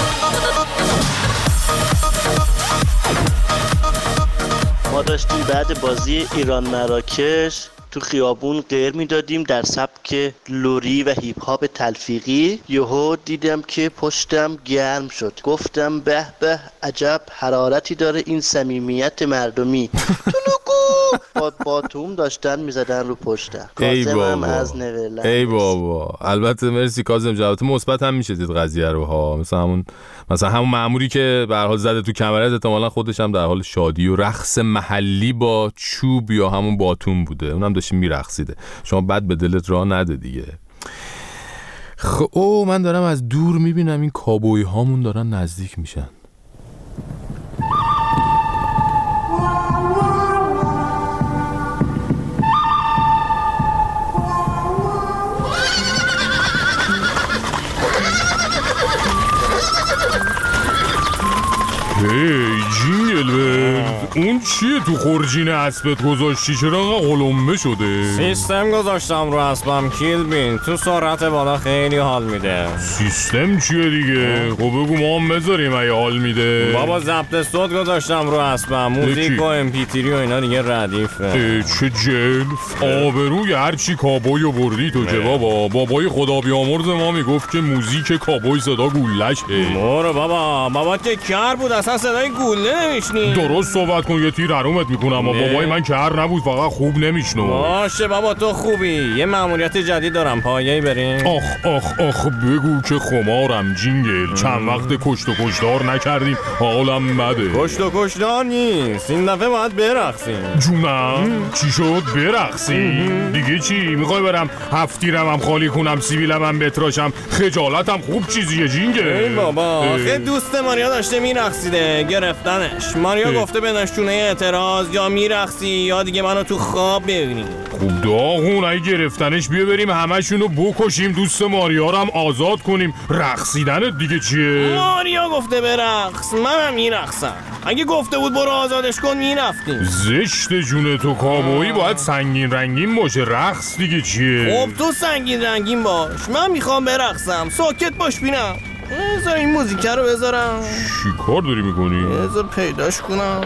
ما داشتیم بعد بازی ایران مراکش تو خیابون غیر میدادیم در سبک لوری و هیپ هاپ تلفیقی. یهو دیدم که پشتم گرم شد، گفتم به به عجب حرارتی داره این صمیمیت مردمی. با باتوم داشتن میزدن رو پشتم. کاظمم از نورلند.
ای بابا. البته مرسی کاظم، جواب مثبت هم میشه دید قضیه رو ها. مثلا همون مأموری که به هر حال زده تو کمرت، احتمالاً خودش هم در حال شادی و رقص محلی با چوب یا همون باتوم بوده، اونم داشت میرقصیده. شما بد به دلت راه نده دیگه. من دارم از دور میبینم این کابوی هامون دارن نزدیک میشن. هی جینگل اون چیه تو خورجین اسبت گذاشتی؟ چرا انقدر قلمبه شده؟
سیستم گذاشتم رو اسبم کیل بین، تو سرعت بالا خیلی حال میده.
سیستم چیه دیگه؟ خب بگو ما هم بذاریم اگه حال میده.
بابا ضبط صوت گذاشتم رو اسبم، موزیک و امپیتری و اینا دیگه ردیفه.
چه جلف آبروی هرچی کابویو بردی تو که بابای خدا بیامرز ما میگفت که موزیک کابوی صدا گولشه.
برو بابا که کر بود، اصلا صدای گوله نمیشنی.
درست صحبت کن، یه تیر حرومت میکنم. اما بابای من کر نبود، فقط خوب نمیشنو.
باشه بابا تو خوبی. یه مأموریت جدید دارم، پایه‌ای بریم.
آخ بگو که خمارم جینگل. چند وقت کشت و کشتار نکردیم، حالم بده.
کشت و کشتار نیست، این دفعه باید برقصیم.
جونم چی شد؟ برقصیم؟ دیگه چی؟ میخوای برم هفتیرم هم خالی کنم، سیبیلم هم بتراشم، خجالتم خوب چیزیه جینگل؟
ای بابا خیلی دوست ماریا داشته میرقصیده، گرفتنش. ماریا گفته به نشونه اعتراض، یا میرقصی یا دیگه منو تو خواب ببینی.
خوب داغون اگه گرفتنش بیا بریم همشونو بکشیم، دوست ماریا رو هم آزاد کنیم. رقصیدن دیگه چیه؟
ماریا گفته برقص، منم میرقصم. اگه گفته بود برو آزادش کن میرفتیم.
زشت جون تو، کابویی باید سنگین رنگین باشه. رقص دیگه چیه؟
خب تو سنگین رنگین باش، من میخوام برقصم. ساکت باش بینم. بذار این موزیکه رو بذارم.
چی کار داری میکنی؟
بذار پیداش کنم.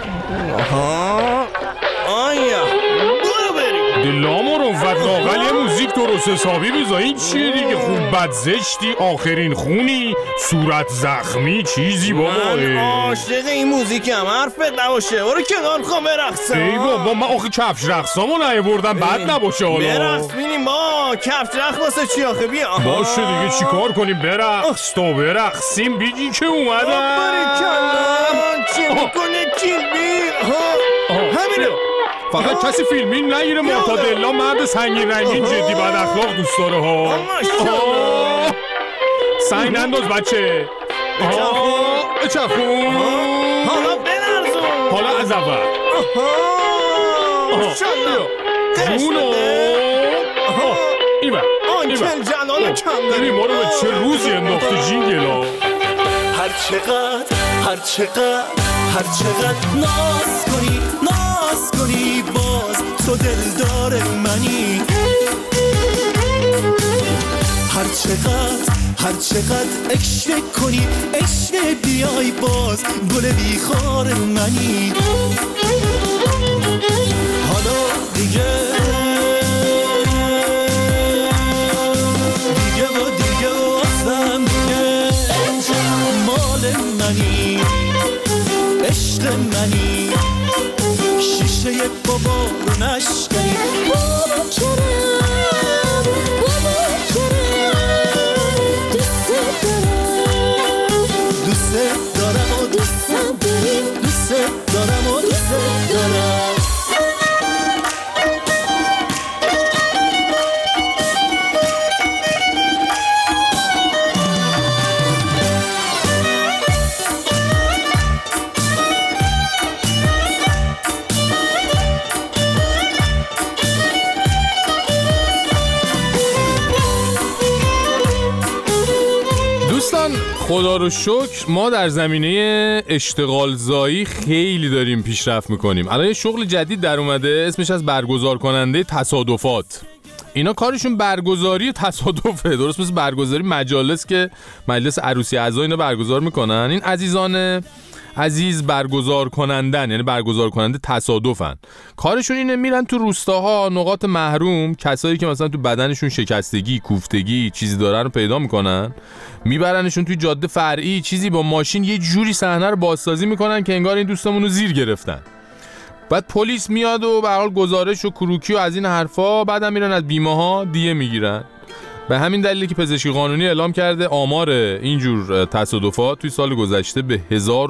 آیا برو بریم.
دلامو رو لاغل یه موزیک درست حسابی بذار. این چیه دیگه؟ خوب بد زشتی، آخرین خونی، صورت زخمی، چیزی بابا.
من عاشق این موزیکم، حرفت نباشه. برو کنار، میخوام برقصم.
ای بابا من آخه کفش رقصامو نیاوردم، بد نباشه حالا.
برقص بینیم با کفش رقص واسه چی آخه؟ بیا.
باشه دیگه چی کار کنیم؟ برقص تو برقصیم بگی که اومدم.
باریکلا چی میکنه کیل بیر؟ همینه.
فقط کسی فیلمی نگیره. معتادلا مرد سنگین رنگین جدی بد اخلاق دوست داره ها. سنگ ننداز بچه. اچخون.
حالا بلرزون.
حالا از اول. جونو. ایوه
آنکل جلال کم داری.
ببین ما رو به چه روزی انداختی جینگلا.
هر چقدر ناز کنی باز تو دلدار منی. هر چقدر عشق کنی عشق بیای باز گل بیخار منی. حالا دیگه اصلا دیگه مال منی، عشق منی، شیشه بابا رو نشکنی. بابا کرم دوست دارم و دوست دارم.
خدا رو شکر ما در زمینه اشتغال زایی خیلی داریم پیشرفت میکنیم. الان یه شغل جدید در اومده، اسمش از برگزار کننده تصادفات. اینا کارشون برگزاری تصادفه، درست مثل برگزاری مجالس که مجلس عروسی اعضا اینا برگزار میکنن. این عزیزان
عزیز برگزار کنندن، یعنی برگزار کننده تصادفن. کارشون اینه میرن تو روستاها، نقاط محروم، کسایی که مثلا تو بدنشون شکستگی، کوفتگی چیزی دارن رو پیدا میکنن، میبرنشون توی جاده فرعی، چیزی با ماشین یه جوری صحنه رو بازسازی میکنن که انگار این دوستمون رو زیر گرفتن. بعد پلیس میاد و به هر حال گزارش و کروکی و از این حرفا، بعدم میرن از بیمه ها دیه میگیرن. به همین دلیلی که پزشکی قانونی اعلام کرده آمار اینجور تصادفات توی سال گذشته به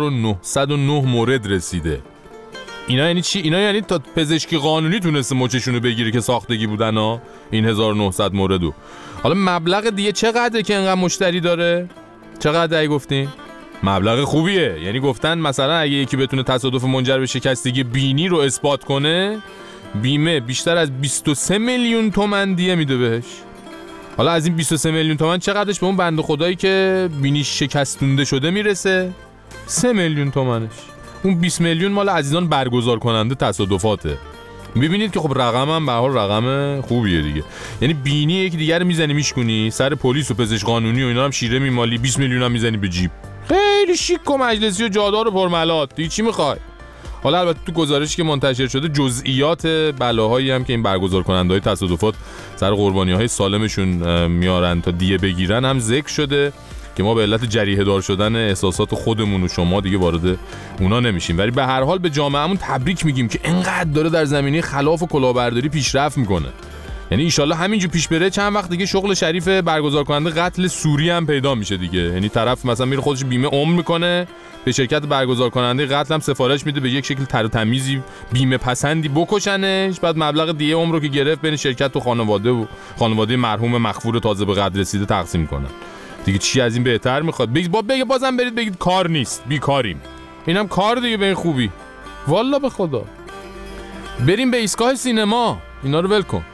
1909 مورد رسیده. اینا یعنی چی؟ اینا یعنی تا پزشکی قانونی تونسته مچشونو بگیره که ساختگی بودن ها این 1900 موردو. حالا مبلغ دیگه چقدره که انقدر مشتری داره؟ چقدر ای گفتین؟ مبلغ خوبیه. یعنی گفتن مثلا اگه یکی بتونه تصادف منجر به شکستگی بینی رو اثبات کنه، بیمه بیشتر از 23 میلیون تومان دیه میده بهش. حالا از این 23 میلیون تومان چقدرش به اون بنده خدایی که بینیش شکستونده شده میرسه؟ 3 میلیون تومانش. اون 20 میلیون مال عزیزان برگزار کننده تصادفاته. میبینید که خب رقم هم به هر حال رقم خوبیه دیگه. یعنی بینی یکی دیگه رو میزنی میشکنی، سر پلیس و پزشک قانونی و اینا هم شیره میمالی، 20 میلیون هم میزنی به جیب. خیلی شیک و مجلسی و جادار و پرملات. دیگه چی میخوای؟ حالا البته تو گزارشی که منتشر شده جزئیات بلاهایی هم که این برگزار کننده‌های تصادفات سر قربانی‌های سالمشون میارن تا دیه بگیرن هم ذکر شده که ما به علت جریحه دار شدن احساسات خودمون و شما دیگه وارد اونا نمیشیم، ولی به هر حال به جامعهمون تبریک میگیم که انقدر داره در زمینه خلاف و کلاهبرداری پیشرفت میکنه. یعنی ان شاءالله همینجور پیش بره چند وقت دیگه شغل شریف برگزار کننده قتل سوری هم پیدا میشه دیگه. یعنی طرف مثلا میره خودش بیمه عمر میکنه، به شرکت برگزار کننده قتل هم سفارش میده به یک شکل تر و تمیزی بیمه پسندی بکشنش، بعد مبلغ دیه عمر رو که گرفت بین شرکت و خانواده مرحوم مغفور تازه به قدر رسیده تقسیم کنن. دیگه چی از این بهتر میخواد؟ بگید بازم برید بگید کار نیست، بیکاریم. اینم کار دیگه به این خوبی. والله به خدا. بریم به ایستگاه سینما. اینا رو ول کن.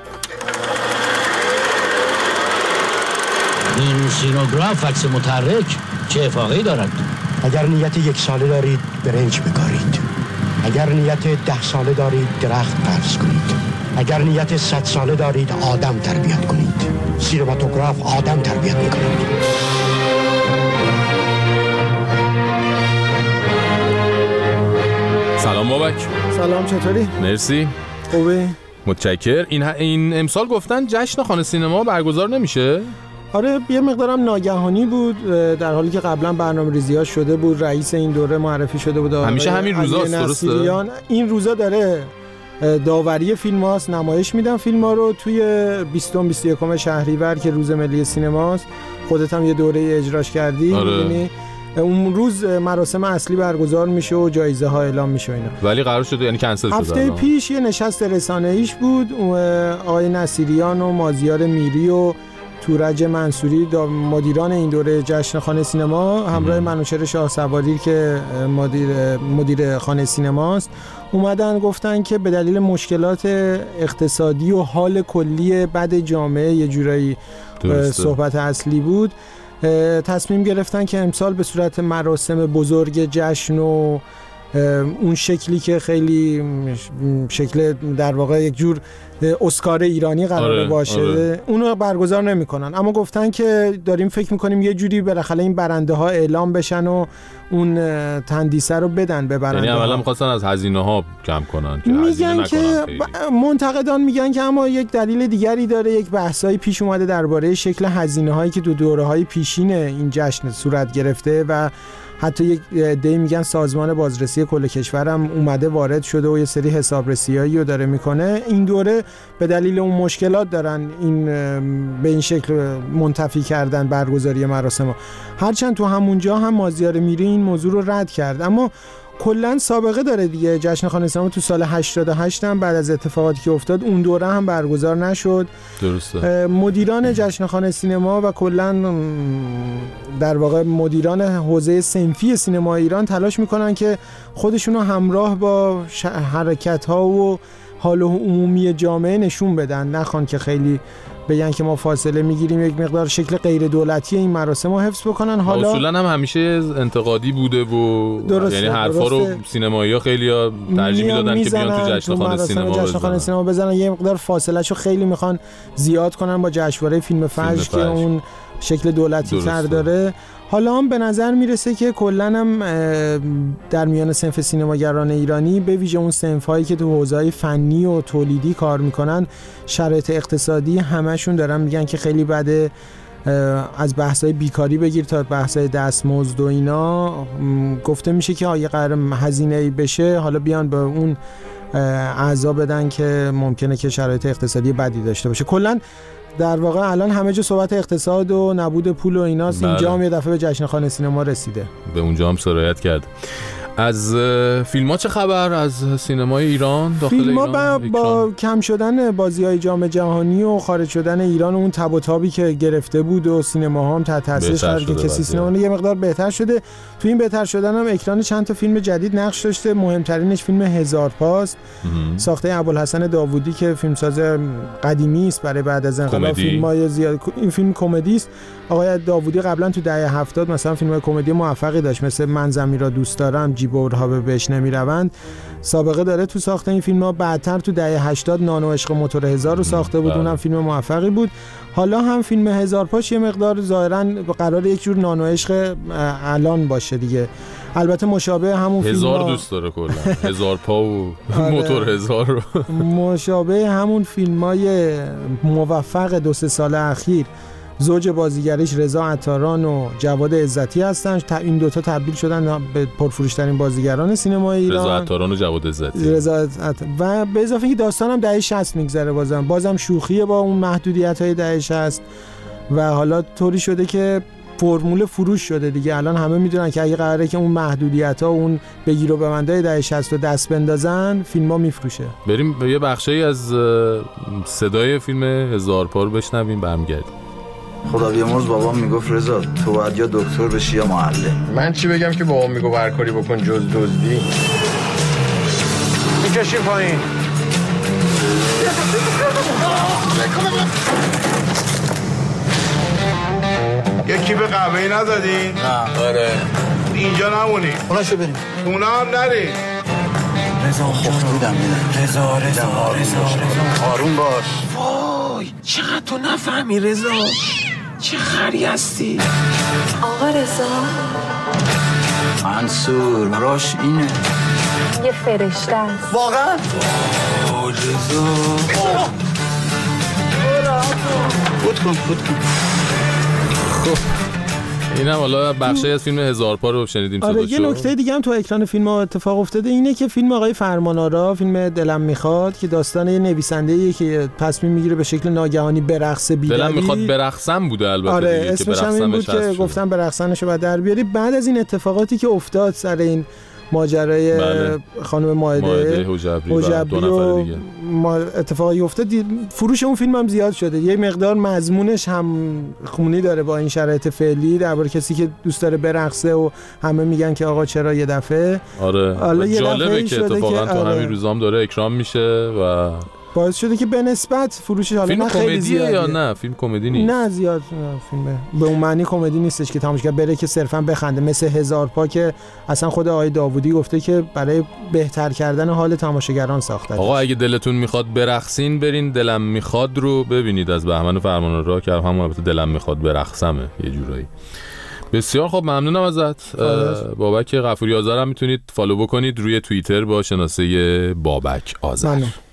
این سینوگراف عکس متحرک چه افاقه‌ای دارد؟
اگر نیت 1 ساله دارید برنج بکارید، اگر نیت 10 ساله دارید درخت فرض کنید، اگر نیت 100 ساله دارید آدم تربیت کنید. سینماتوگراف آدم تربیت میکنید.
سلام بابک.
سلام، چطوری؟
مرسی.
خوبه؟
متشکر. این امسال گفتن جشن خانه سینما برگزار نمیشه؟
آره، یه مقدارم ناگهانی بود، در حالی که قبلا برنامه‌ریزی‌ها شده بود. رئیس این دوره معرفی شده بود.
همیشه همین روزاست، درسته؟
این روزا داره داوری فیلم‌هاست، نمایش میدن فیلم‌ها رو توی 20-21 شهریور که روز ملی سینماست. خودت هم یه دوره اجراش کردی. یعنی اون روز مراسم اصلی برگزار میشه و جایزه ها اعلام میشه اینا.
ولی قرار شده یعنی کنسل شده.
هفته پیش یه نشست رسانه‌ایش بود، آقای نصیریان و مازیار میری و تورج منصوری مدیران این دوره جشن خانه سینما همراه منوچهر شاهسواری که مدیر خانه سینماست اومدن گفتن که به دلیل مشکلات اقتصادی و حال کلی بد جامعه یه جورایی صحبت اصلی بود، تصمیم گرفتن که امسال به صورت مراسم بزرگ جشن و اون شکلی که خیلی شکل در واقع یک جور اسکار ایرانی قراره باشه اونو برگزار نمی‌کنن، اما گفتن که داریم فکر می‌کنیم یه جوری بالاخره این برنده ها اعلام بشن و اون تندیسه رو بدن به برنده.
یعنی اولا می‌خواستن از هزینه ها کم کنن که
میگن که منتقدان میگن که اما یک دلیل دیگری داره، یک بحثایی پیش اومده درباره شکل هزینه هایی که تو دوره‌های پیشین این جشن صورت گرفته و حتی یک عده‌ای میگن سازمان بازرسی کل کشورم اومده وارد شده و یه سری حسابرسیایی رو داره میکنه. این دوره به دلیل اون مشکلات دارن این به این شکل منتفی کردن برگزاری مراسم. هرچند تو همونجا هم مازیار میری این موضوع رو رد کرد، اما کلا سابقه داره دیگه. جشن خانه سینما تو سال 88 هم بعد از اتفاقاتی که افتاد اون دوره هم برگزار نشد.
درسته.
مدیران جشن خانه سینما و کلا در واقع مدیران حوزه صنفی سینما ایران تلاش میکنن که خودشونو همراه با حرکت‌ها و حال عمومی جامعه نشون بدن، نخوان که خیلی بگن که ما فاصله میگیریم، یک مقدار شکل غیر دولتی این مراسم رو حفظ بکنن. حالا
اصولا هم همیشه انتقادی بوده و یعنی حرفا رو سینمایی‌ها خیلی‌ها ترجیح میدادن که بیان تو جشنخوانه سینما
بزنن. یه مقدار فاصله‌شو خیلی میخوان زیاد کنن با جشنواره فیلم فجر که اون شکل دولتی تر داره. حالا هم به نظر میرسه که کلاً هم در میان صنف سینماگران ایرانی به ویژه اون صنفایی که تو حوزه‌های فنی و تولیدی کار میکنن، شرایط اقتصادی همشون دارن میگن که خیلی بده. از بحث‌های بیکاری بگیر تا بحث‌های دستمزد و اینا گفته میشه که یه قرار هزینه‌ای بشه، حالا بیان به اون اعضا بدن که ممکنه که شرایط اقتصادی بدی داشته باشه. کلاً در واقع الان همه جا صحبت اقتصاد و نبود پول و ایناست. اینجا هم یه دفعه به جشنخوانه سینما رسیده،
به اونجا هم سرایت کرد. از فیلم‌ها چه خبر از سینمای ایران داخل ایران؟
با کم شدن بازی‌های جام جهانی و خارج شدن ایران و اون تب و تابی که گرفته بود و سینماها هم تحت تاثیرش قرار گرفت، کسی سینما یه مقدار بهتر شده. تو این بهتر شدن هم اکران چند تا فیلم جدید نقش داشته. مهمترینش فیلم هزار پاست ساخته ابوالحسن داوودی که فیلمساز قدیمی است برای بعد از انقلاب. فیلم‌های زیاد این فیلم کمدی است. آقای داوودی قبلا تو دهه 70 مثلا فیلم‌های کمدی موفقی داشت، مثل من زمین را دوست دارم، جیبورها به بهش نمیروند، سابقه داره تو ساخته این فیلم‌ها. بعدتر تو دهه 80 نانو عشق موتور 1000 رو ساخته بود، اونم فیلم موفقی بود. حالا هم فیلم هزار پاش یه مقدار ظاهراً قرار یک جور نانو عشق الان باشه دیگه. البته مشابه همون فیلم
هزار دوست داره کلا، هزار پا و موتور 1000 رو
مشابه همون فیلم‌های موفق 2-3 سال اخیر زوج بازیگریش رضا عطاران و جواد عزتی هستن. این دوتا تبدیل شدن به پرفروش‌ترین بازیگران سینمای ایران،
رضا عطاران و جواد عزتی.
و به اضافه اینکه داستانم دهه 60 میگذره، بازم شوخیه با اون محدودیت‌های دهه 60 و حالا طوری شده که فرمول فروش شده دیگه. الان همه میدونن که اگه قراره که اون محدودیت‌ها و اون بگیر و ببندای دهه 60 رو دست بندازن، فیلم‌ها میفروشه.
بریم یه بخشی از صدای فیلم هزار پا رو بشنویم، برمیگردیم.
خدا بیامرز بابام میگفت رضا تو باید یا دکتر بشی یا معلم.
من چی بگم که بابام میگفت هر کاری بکن جز دزدی. میکشیم پایین.
یکی به قهوه‌ای ندادین؟
نه. آره.
اینجا نمونی.
اوناشو بریم.
اونا هم نری.
رضا خوف بودم میدن. رضا آروم باش.
وای چقدر تو نفهمی رضا، چه خری هستی.
آقا رضا
منصور راش اینه،
یه فرشته است
واقعا.
رضا
فوت کن.
خب اینم حالا بخشی از فیلم هزار پا رو شنیدیم.
آره یه نکته دیگه هم تو اکران فیلم اتفاق افتاده اینه که فیلم آقای فرمانآرا، فیلم دلم میخواد که داستان یه نویسنده‌ایه که تصمیم میگیره به شکل ناگهانی برقصه بیداری.
دلم میخواد برقصم بوده البته.
آره اسمش هم این بود که گفتم برقصنشو بعد در بیاری. بعد از این اتفاقاتی که افتاد سر این ماجرای خانم مائده حجبری و دو نفر دیگه اتفاقی افتاد، فروش اون فیلم هم زیاد شده. یه مقدار مضمونش هم خونی داره با این شرایط فعلی، درباره کسی که دوست داره برقصه و همه میگن که آقا چرا یه دفعه.
آره جالبه که اتفاقا تو همین روزام داره اکرام میشه و
باعث شده که به نسبت فروشش حالا
فیلم
نه خیلی زیاده.
یا نه فیلم کمدی نیست؟
نه زیاد فیلم به اون معنی کمدی نیستش که تماشاگر بره که صرفا بخنده، مثل هزار پا که اصلا خود آقای داوودی گفته که برای بهتر کردن حال تماشاگران ساخته.
آقا اگه دلتون میخواد برقصین برین دلم میخواد رو ببینید از بهمن فرمانآرا که همون البته دلم میخواد برقصمه یه جورایی. بسیار خب ممنونم ازت بابک غفوری آذر. هم میتونید فالو بکنید روی توییتر با شناسه بابک آذر.